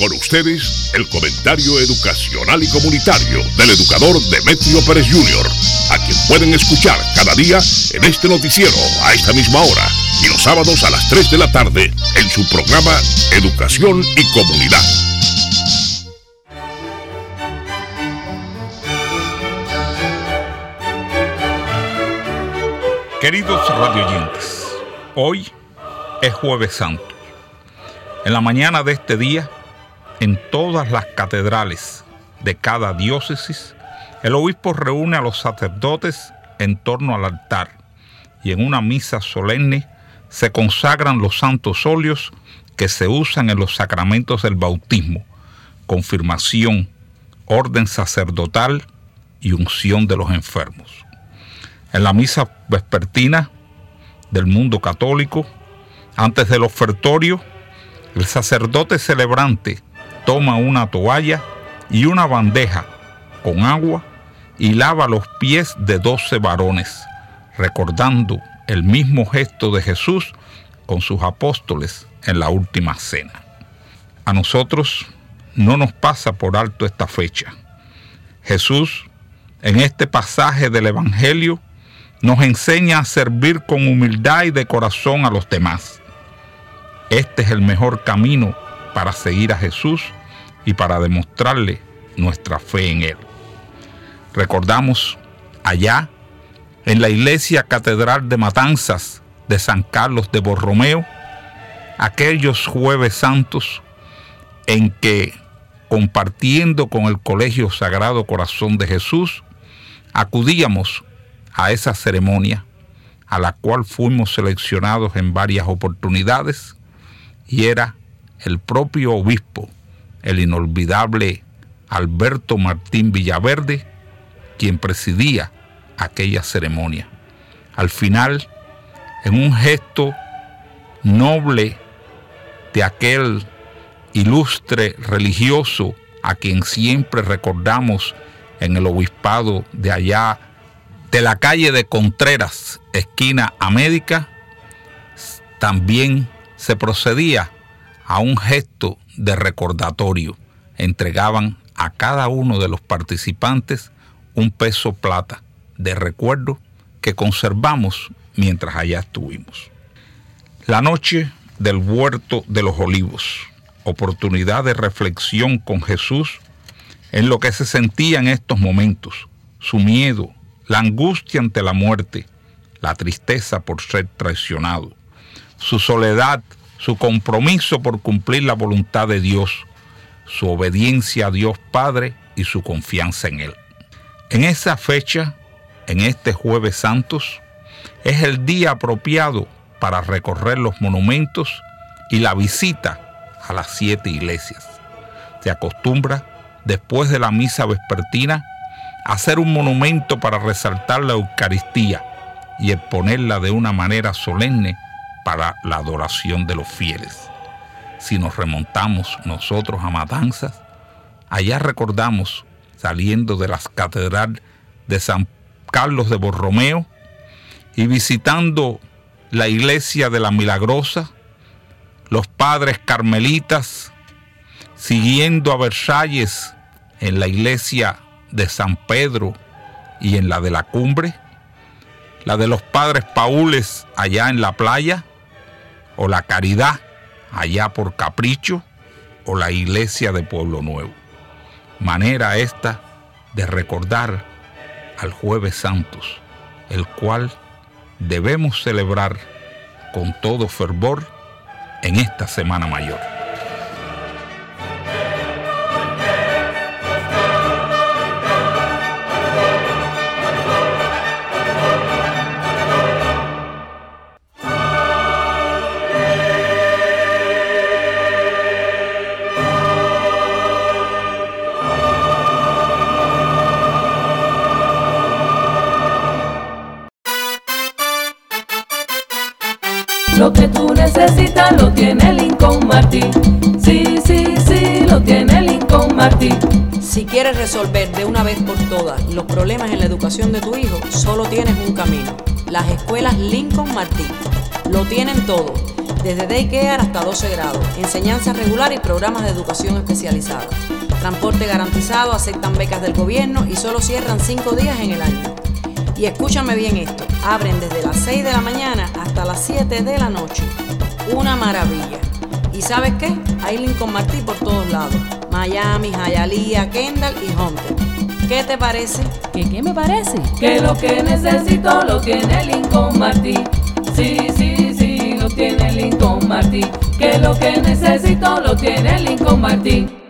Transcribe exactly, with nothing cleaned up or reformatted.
Con ustedes, el comentario educacional y comunitario del educador Demetrio Pérez junior, a quien pueden escuchar cada día en este noticiero a esta misma hora y los sábados a las tres de la tarde en su programa Educación y Comunidad. Queridos radioyentes, hoy es Jueves Santo. En la mañana de este día, en todas las catedrales de cada diócesis, el obispo reúne a los sacerdotes en torno al altar y en una misa solemne se consagran los santos óleos que se usan en los sacramentos del bautismo, confirmación, orden sacerdotal y unción de los enfermos. En la misa vespertina del mundo católico, antes del ofertorio, el sacerdote celebrante toma una toalla y una bandeja con agua y lava los pies de doce varones, recordando el mismo gesto de Jesús con sus apóstoles en la última cena. A nosotros no nos pasa por alto esta fecha. Jesús, en este pasaje del Evangelio, nos enseña a servir con humildad y de corazón a los demás. Este es el mejor camino para seguir a Jesús y para demostrarle nuestra fe en Él. Recordamos allá, en la iglesia catedral de Matanzas de San Carlos de Borromeo, aquellos jueves santos en que, compartiendo con el Colegio Sagrado Corazón de Jesús, acudíamos a esa ceremonia, a la cual fuimos seleccionados en varias oportunidades, y era el propio obispo, el inolvidable Alberto Martín Villaverde, quien presidía aquella ceremonia. Al final, en un gesto noble de aquel ilustre religioso a quien siempre recordamos en el obispado de allá, de la calle de Contreras, esquina América, también se procedía a un gesto de recordatorio. Entregaban a cada uno de los participantes un peso plata de recuerdo que conservamos mientras allá estuvimos. La noche del Huerto de los Olivos, oportunidad de reflexión con Jesús en lo que se sentía en estos momentos, su miedo, la angustia ante la muerte, la tristeza por ser traicionado, su soledad, su compromiso por cumplir la voluntad de Dios, su obediencia a Dios Padre y su confianza en Él. En esa fecha, en este Jueves Santos, es el día apropiado para recorrer los monumentos y la visita a las siete iglesias. Se acostumbra, después de la misa vespertina, a hacer un monumento para resaltar la Eucaristía y exponerla de una manera solemne para la adoración de los fieles. Si nos remontamos nosotros a Matanzas, allá recordamos, saliendo de las catedrales de San Carlos de Borromeo y visitando la iglesia de la Milagrosa, los padres carmelitas, siguiendo a Versalles en la iglesia de San Pedro y en la de la Cumbre, la de los padres paules allá en la playa, o la Caridad allá por Capricho, o la iglesia de Pueblo Nuevo. Manera esta de recordar al Jueves Santos, el cual debemos celebrar con todo fervor en esta Semana Mayor. Lo que tú necesitas lo tiene Lincoln Martin. Sí, sí, sí, lo tiene Lincoln Martin. Si quieres resolver de una vez por todas los problemas en la educación de tu hijo, solo tienes un camino: las escuelas Lincoln Martin. Lo tienen todo: desde daycare hasta doce grados, enseñanza regular y programas de educación especializada. Transporte garantizado, aceptan becas del gobierno y solo cierran cinco días en el año. Y escúchame bien esto, abren desde las seis de la mañana hasta las siete de la noche. Una maravilla. ¿Y sabes qué? Hay Lincoln Martí por todos lados. Miami, Hialeah, Kendall y Hunter. ¿Qué te parece? ¿Qué, qué me parece? Que lo que necesito lo tiene Lincoln Martí. Sí, sí, sí, lo tiene Lincoln Martí. Que lo que necesito lo tiene Lincoln Martí.